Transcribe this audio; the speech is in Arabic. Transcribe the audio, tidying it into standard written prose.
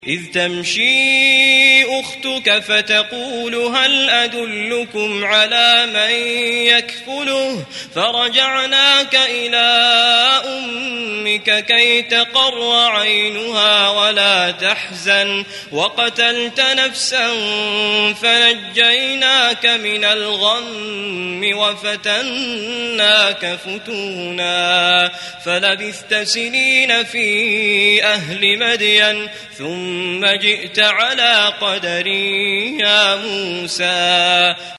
إذ تمشي أختك فتقول هل أدلكم على من يكفله فرجعناك إلى أمك كي تقر عينها ولا تحزن وقتلت نفسا فنجيناك من الغم وفتناك فتونا فلبثت سنين في أهل مدين ثم جئت على قدر يا موسى